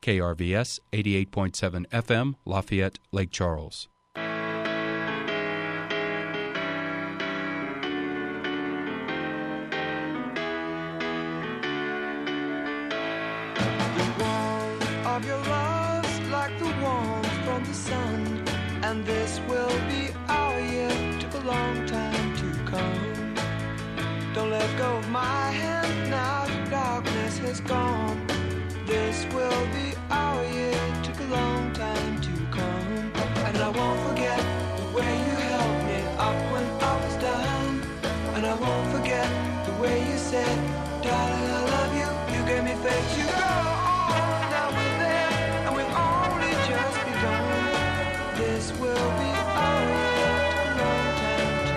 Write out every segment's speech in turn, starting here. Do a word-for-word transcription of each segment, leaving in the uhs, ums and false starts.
K R V S eighty-eight point seven F M, Lafayette, Lake Charles. Of your love's like the warmth from the sun, and this will be our year. Took a long time to come. Don't let go of my hand now, the darkness has gone. This will be our year. Took a long time to come, and I won't forget the way you held me up when I was down, and I won't forget the way you said, darling, I love you. You gave me faith to go on. Now we're there, and we've only just begun. This will be our year. Took a long time to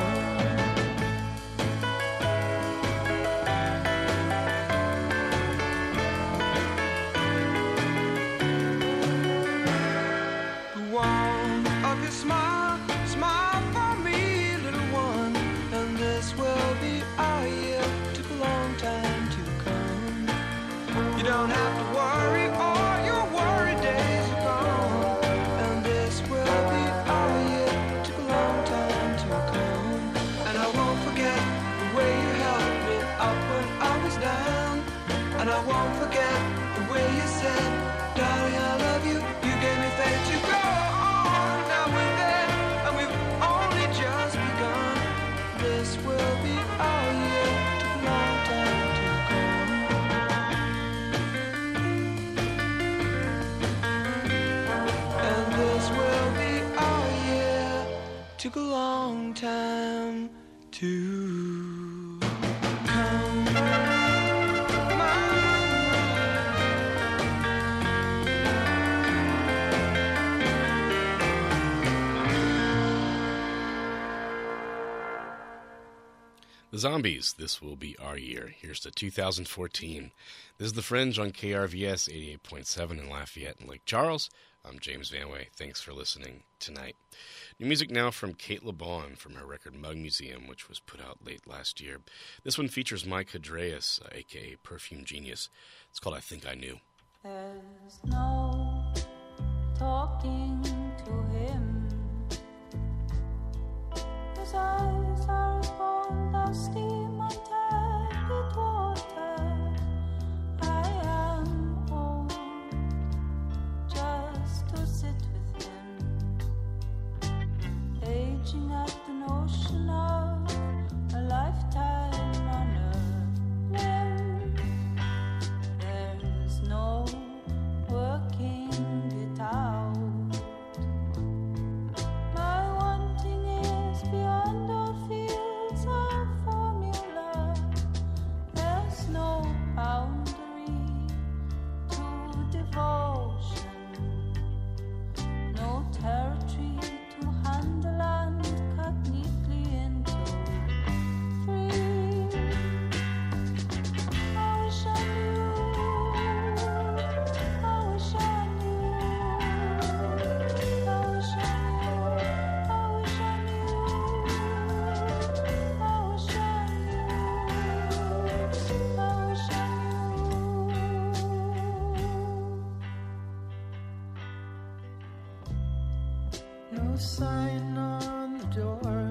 come. The warmth of your smile, smile for me, little one, and this will be our year. Took a long time to come. You don't have to worry, all your worry days are gone, and this will be our year. Took a long time to come, and I won't forget the way you held me up when I was down, and I won't forget the way you said, darling, I love you. You gave me faith to go on. Now we're there, and we've only just begun. This will be our year. Took a long time to come. And this will be our year. Took a long time to come. The Zombies, This Will Be Our Year. Here's to two thousand fourteen. This is The Fringe on K R V S eighty-eight point seven in Lafayette and Lake Charles. I'm James Vanway. Thanks for listening tonight. New music now from Kate LeBon from her record Mug Museum, which was put out late last year. This one features Mike Hadreas, uh, a k a. Perfume Genius. It's called I Think I Knew. There's no talking to him. His eyes are as bold as steam and tepid water. I am old just to sit with him, aging at the notion of a lifetime on a limb. There's no working it out. My wanting is beyond all fields of formula. There's no boundary to devotion, no territory to handle and cut neatly into free. I wish I knew, I wish I knew, I wish I knew, I wish I knew, I wish I knew, I wish I knew. No sign on the door,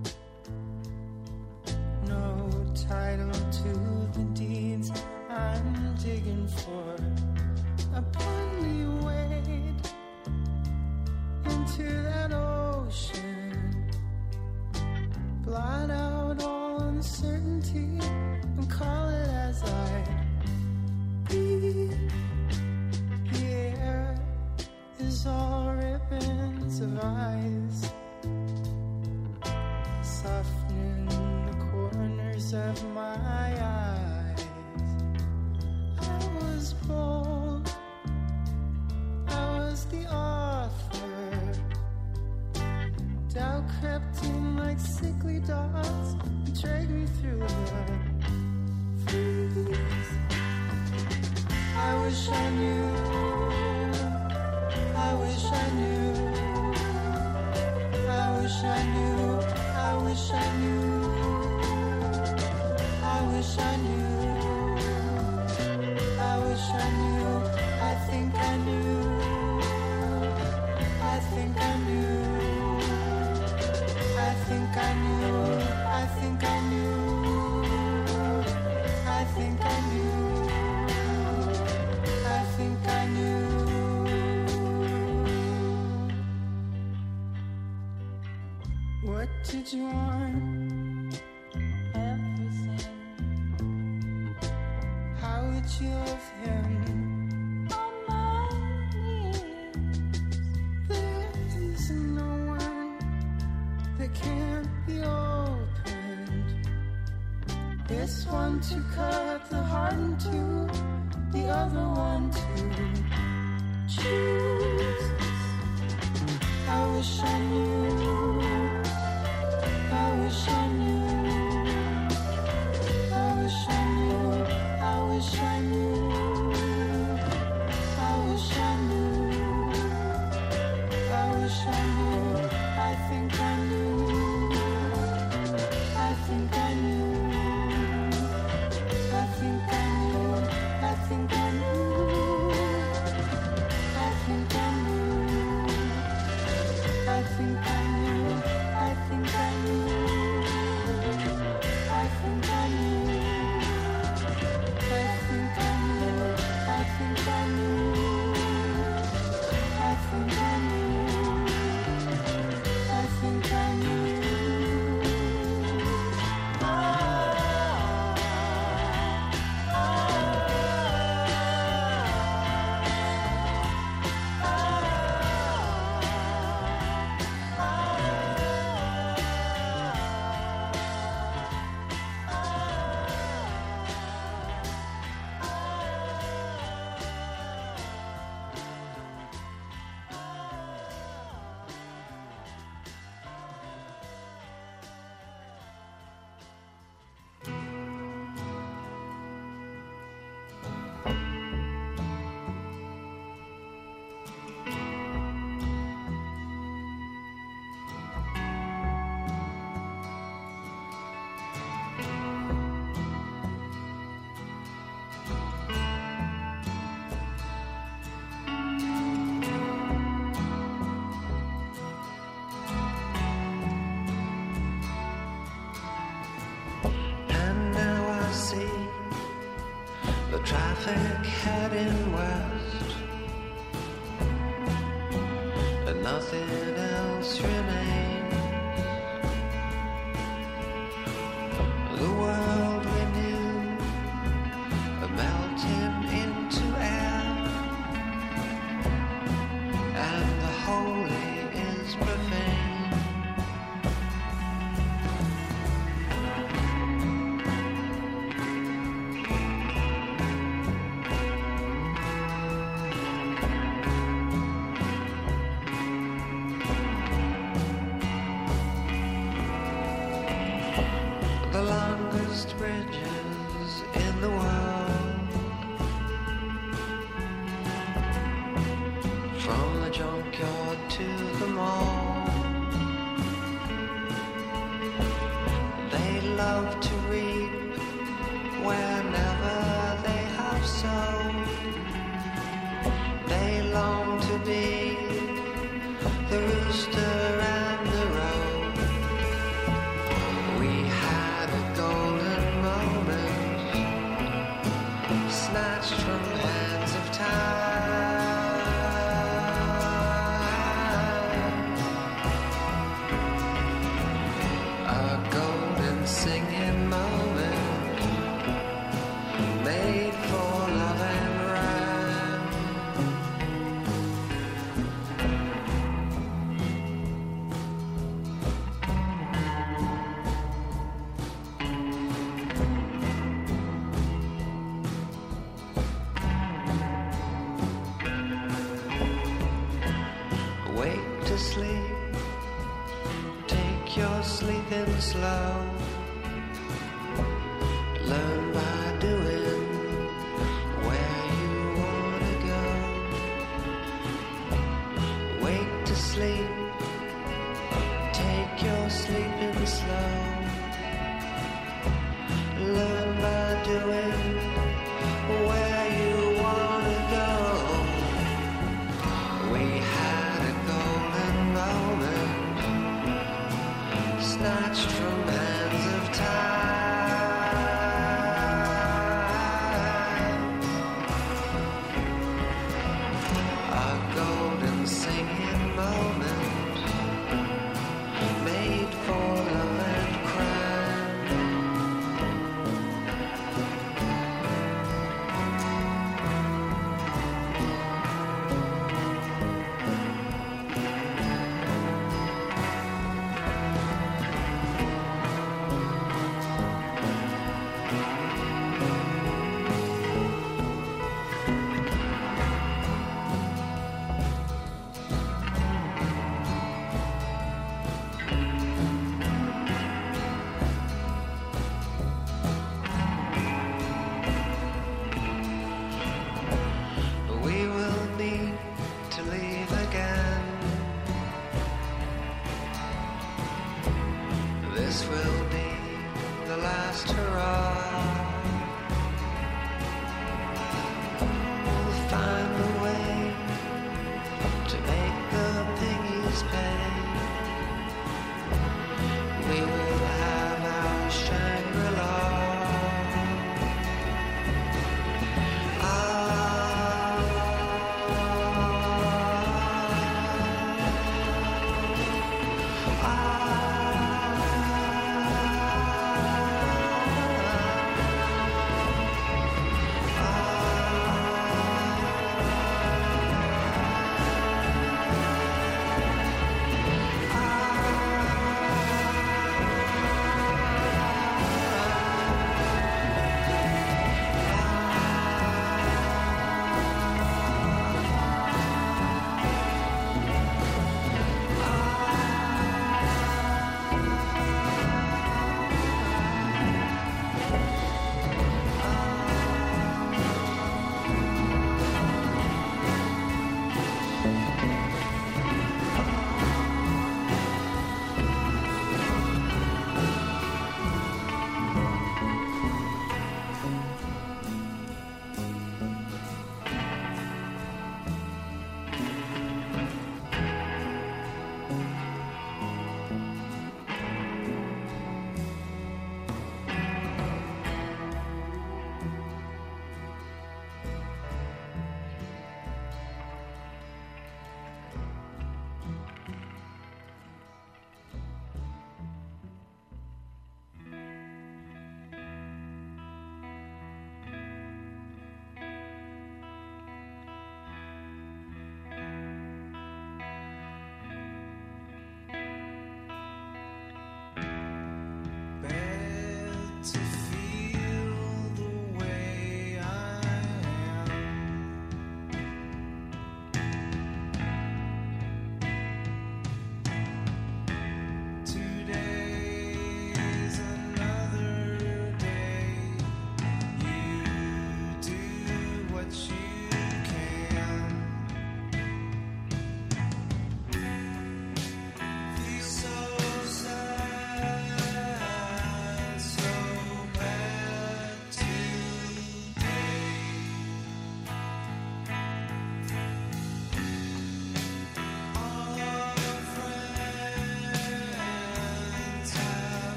no title to the deeds I'm digging for. Upon me wade into that ocean, blot out all uncertainty and call it as I breathe. The air is all ribbons of eyes, softening the corners of my eyes. I was bold, I was the author. Doubt crept in like sickly dogs and dragged me through the freeze. I wish I knew, I wish I knew, I wish I knew, I wish I knew, I wish I knew, I wish I knew, I think did you want? everything. How would you love him? On my knees, There is no one that can't be opened. This one to cut the heart in two, the other one to choose. I wish I knew. I wish I knew. I wish I knew. I wish I knew. I wish I knew. I wish I knew. I think I knew. I think I knew. I think I knew. I think I knew. I think I knew. I think I knew. I think I knew. I think I knew. I think I knew. I think I knew. I think I knew. I think I knew. And now I see the traffic heading west, and nothing else remains. The world we knew melting into air, and the holy is profane. The longest bridges in the world, from the junkyard to the mall. They love to reap whenever they have sowed. They long to be the rooster and the road. We had a golden moment, snatched from hands of time. A golden singing moment, made for love and rhyme. Wake to sleep, take your sleeping slow. Learn by doing where you wanna go. Wake to sleep, take your sleeping slow. Learn by doing where you wanna go. We had a golden moment, snatched from hands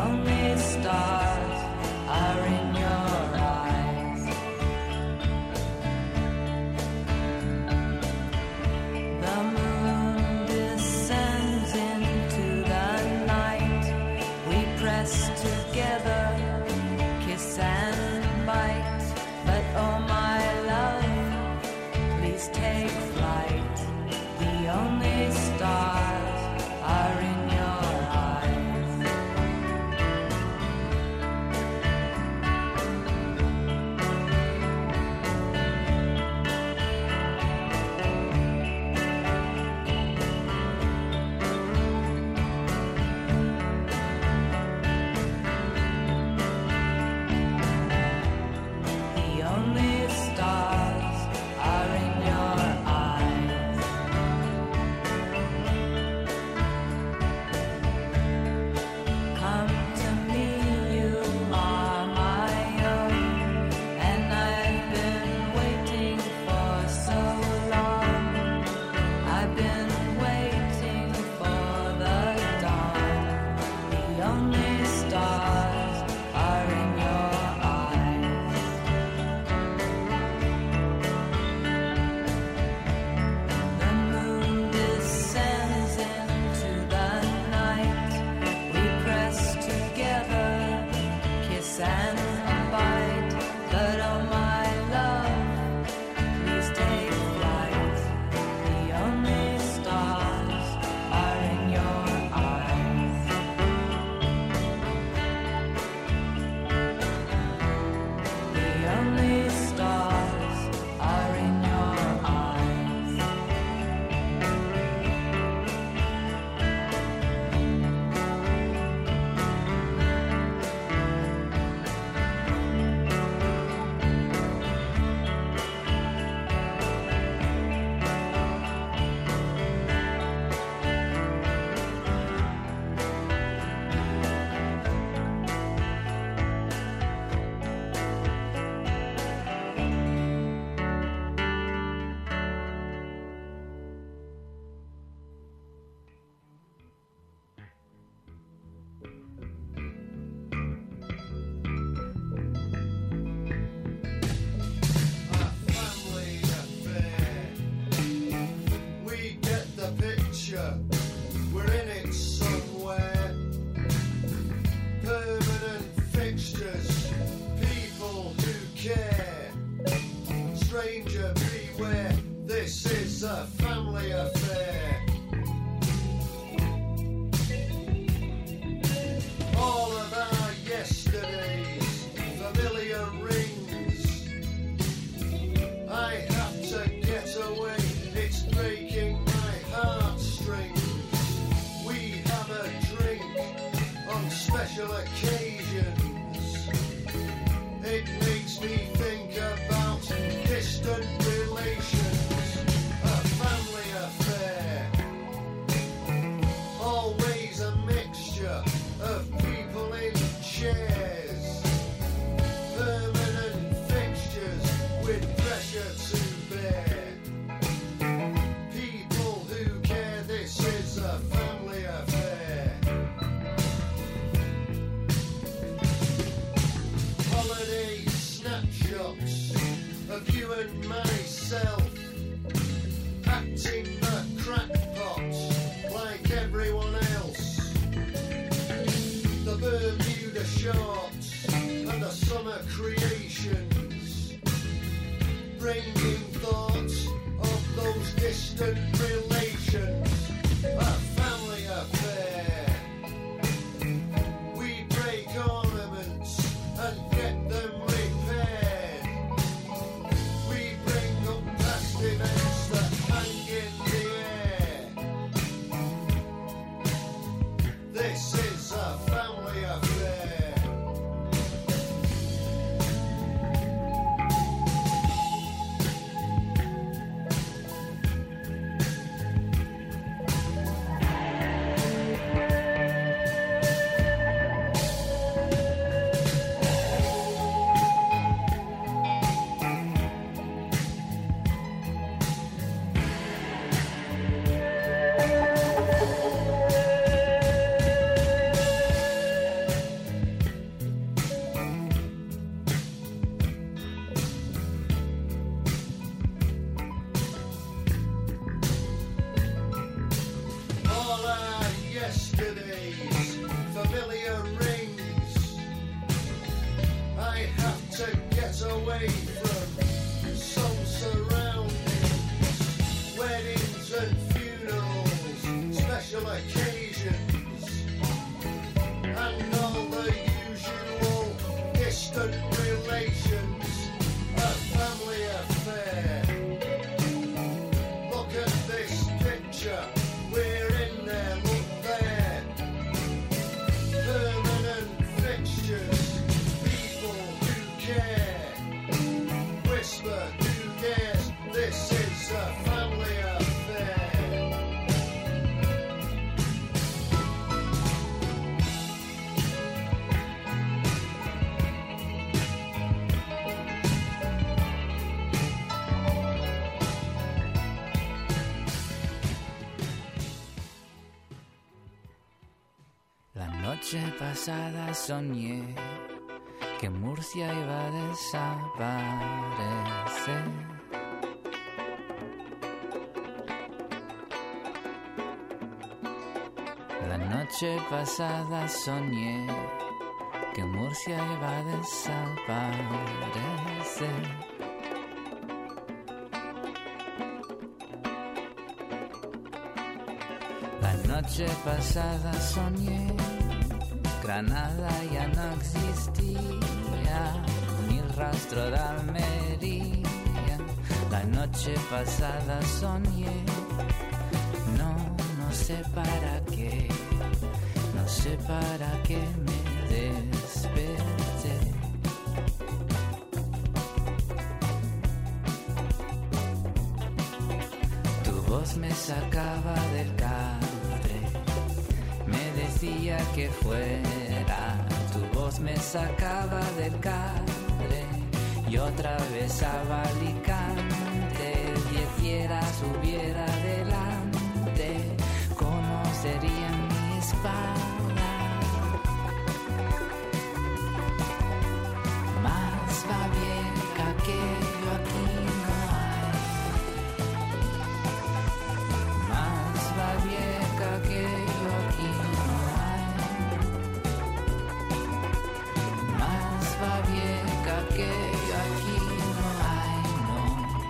only stars are in your eyes. The moon descends into the night. We press together, kiss and bite. But oh my love, please take flight. The only stars are in your eyes. The only stars are in your eyes. Come to me, you are my own, and I've been waiting for so long. I've been waiting for the dawn. The only stars are in your eyes. The moon descends into the night. We press together, kiss and bite. But oh my love, please take flight. The only stars are in your eyes. The only stars are in your eyes. A family affair. We get the picture. We're in it somewhere. Permanent fixtures. People who care. Stranger beware. This is a family affair. All of our yesterdays, familiar rings. I have to get away, it's breaking my heartstrings. We have a drink on special occasions. It makes me think about distant relations. A family affair. Always a mixture of people in chairs. Permanent fixtures with pressure to bear. People who care, this is a family affair. Holiday snapshots of you and myself. Acting the crackpot like everyone else. The Bermuda shorts and the summer creations. Bringing thoughts of those distant relations. A family affair. We break ornaments and get them repaired. We bring up past events that hang in the air. This is a family affair. noche pasada soñé que Murcia iba a desaparecer. La noche pasada soñé que Murcia iba a desaparecer. La noche pasada soñé Granada ya no existía, ni rastro de Almería. La noche pasada soñé, no, no sé para qué, no sé para qué me desperté. Tu voz me sacaba del catre, me decía que fuera. Tu voz me sacaba del catre y otra vez a Alicante. Diez fieras hubiera delante, conocerían mi espada. Más babieca que yo aquí no hay, más babieca que yo aquí no hay, más babieca que yo aquí no hay, no.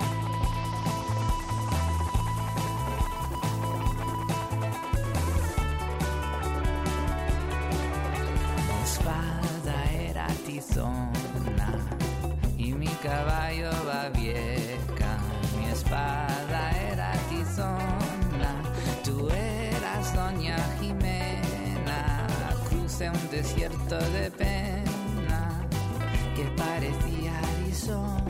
Mi espada era tizona y mi caballo babieca. Mi espada era tizona, tú eras doña Jimena. Crucé un desierto de pena que parecía Arizona.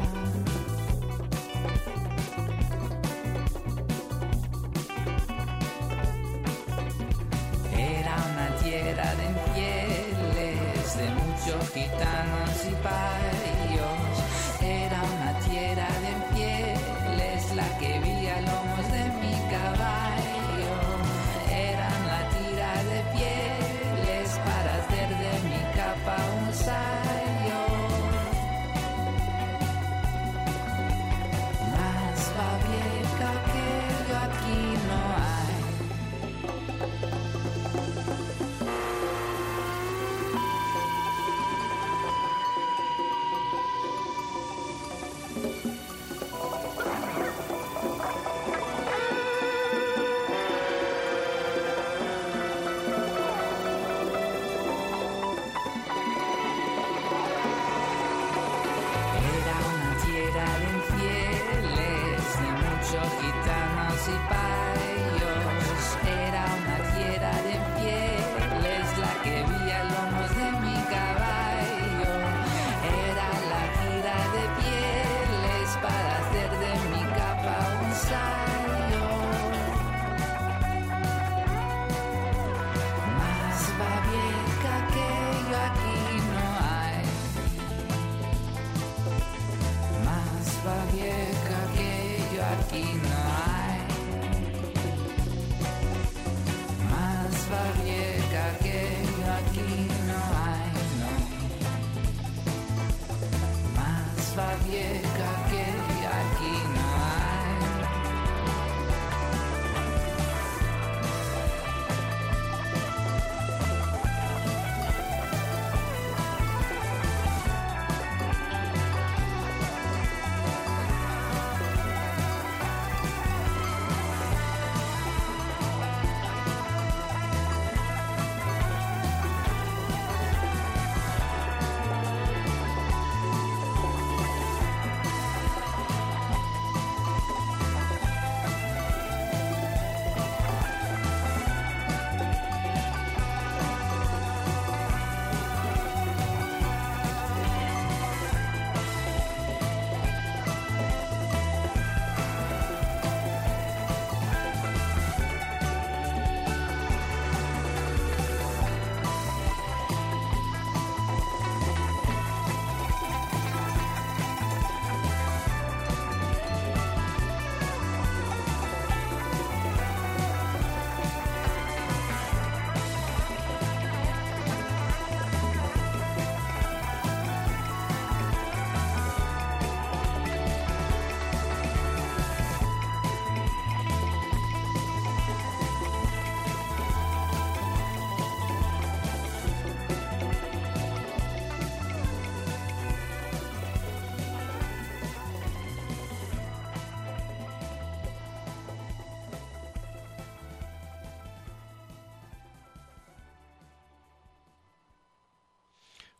Era una tierra de infieles, de muchos gitanos y payos. Era una tierra de infieles, la que vía lomos de mi caballo. Eran la tira de pieles para hacer de mi capa un sayo. Más babieca que yo aquí no hay.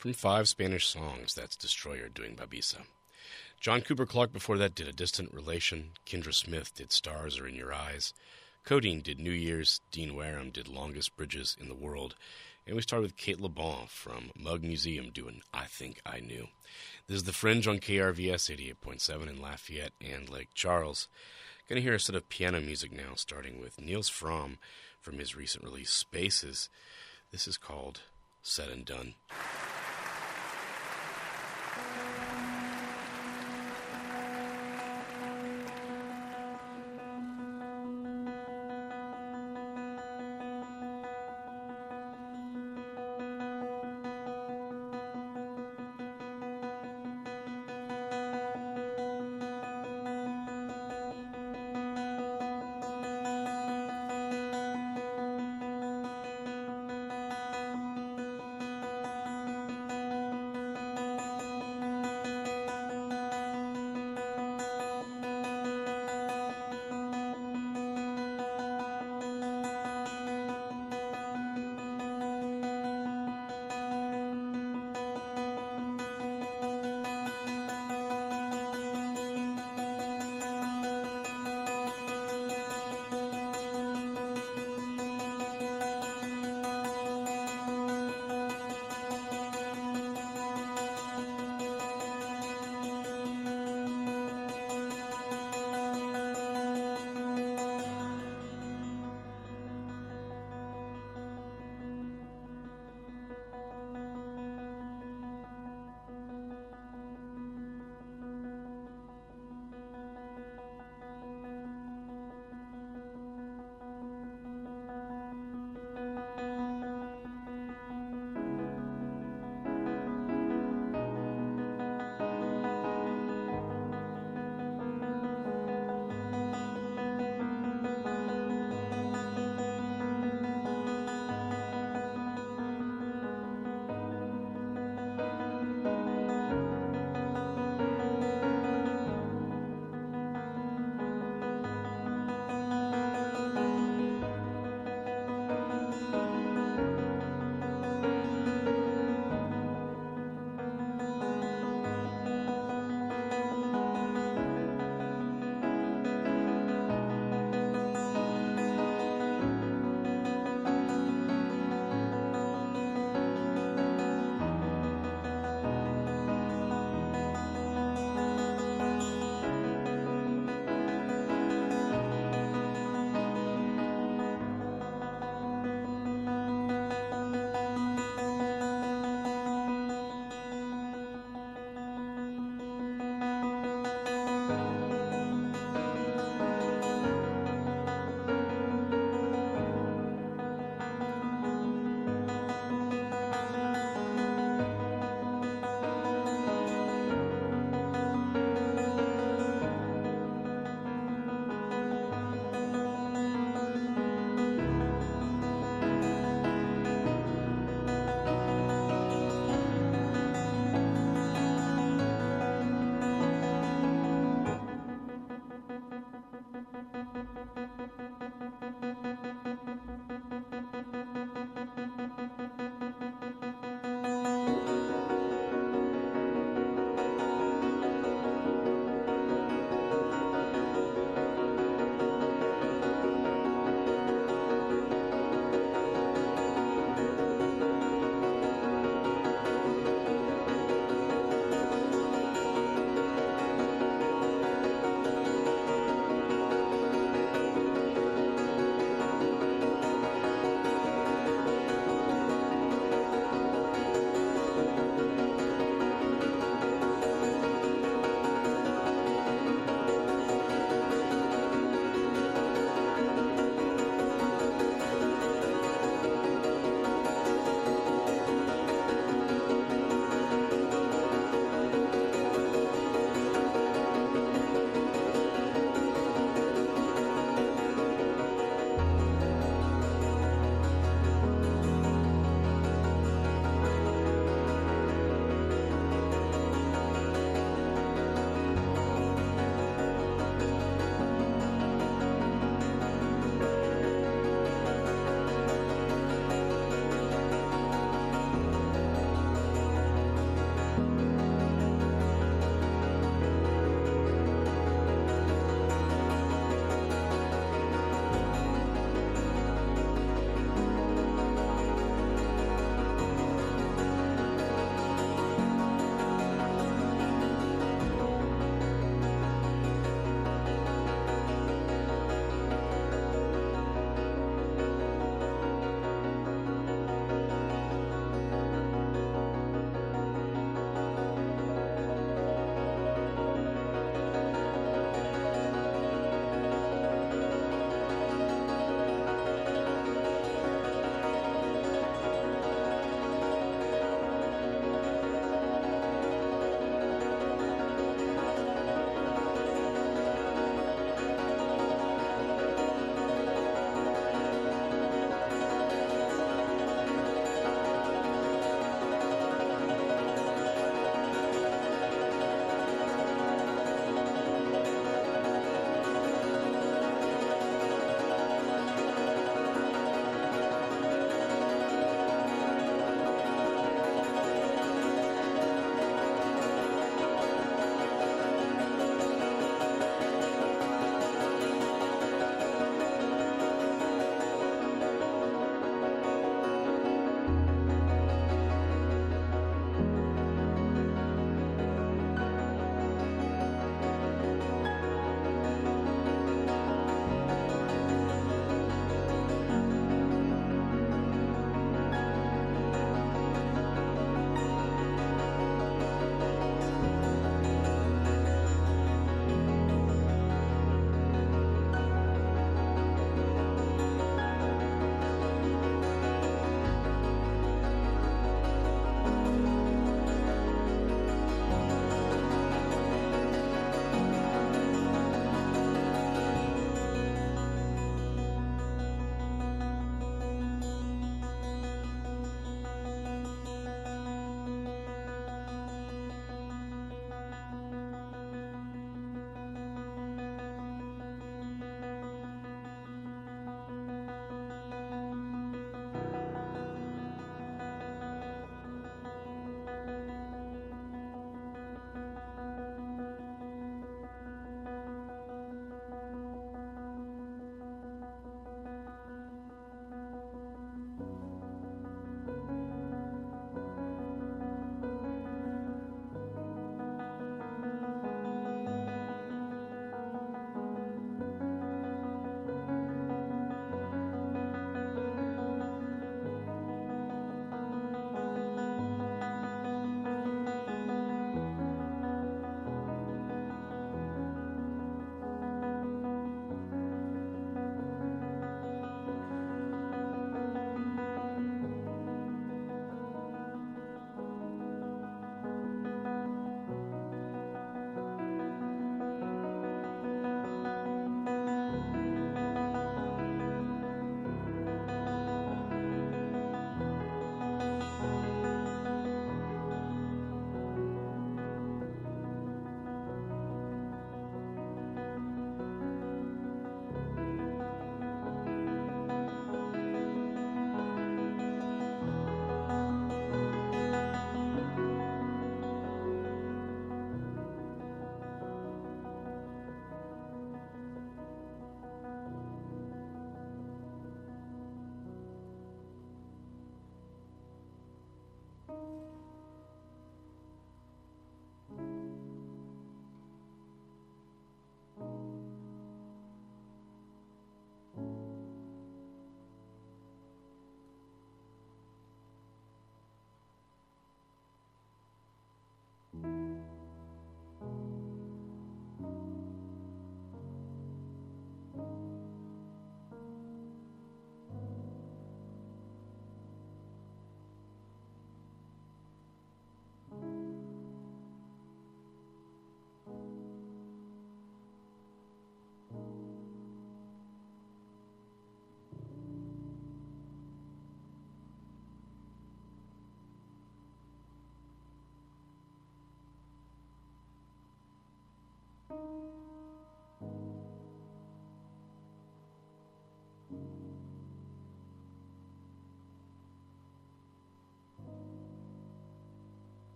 From five Spanish songs, that's Destroyer doing Babisa. John Cooper Clarke before that did A Distant Relation. Kendra Smith did Stars Are in Your Eyes. Codeine did New Year's. Dean Wareham did Longest Bridges in the World. And we started with Kate LeBon from Mug Museum doing I Think I Knew. This is The Fringe on K R V S eighty-eight point seven in Lafayette and Lake Charles. Going to hear a set of piano music now, starting with Niels Fromm from his recent release Spaces. This is called Said and Done. Thank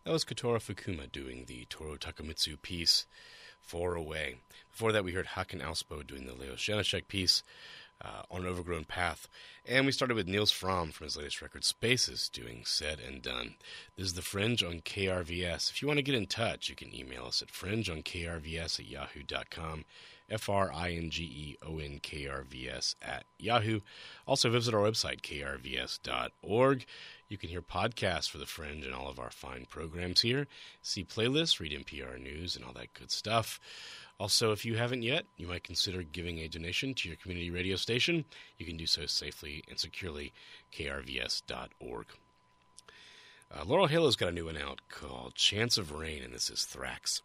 That was Kotora Fukuma doing the Toru Takamitsu piece, Far Away. Before that, we heard Hakan Alspo doing the Leo Janacek piece, uh, On an Overgrown Path. And we started with Niels Fromm from his latest record, Spaces, doing Said and Done. This is The Fringe on K R V S. If you want to get in touch, you can email us at fringe on K R V S at yahoo dot com. F R I N G E O N K R V S at Yahoo. Also visit our website, K R V S dot org. You can hear podcasts for The Fringe and all of our fine programs here, see playlists, read N P R News, and all that good stuff. Also, if you haven't yet, you might consider giving a donation to your community radio station. You can do so safely and securely, K R V S dot org. Uh, Laurel Halo's got a new one out called Chance of Rain, and this is Thrax.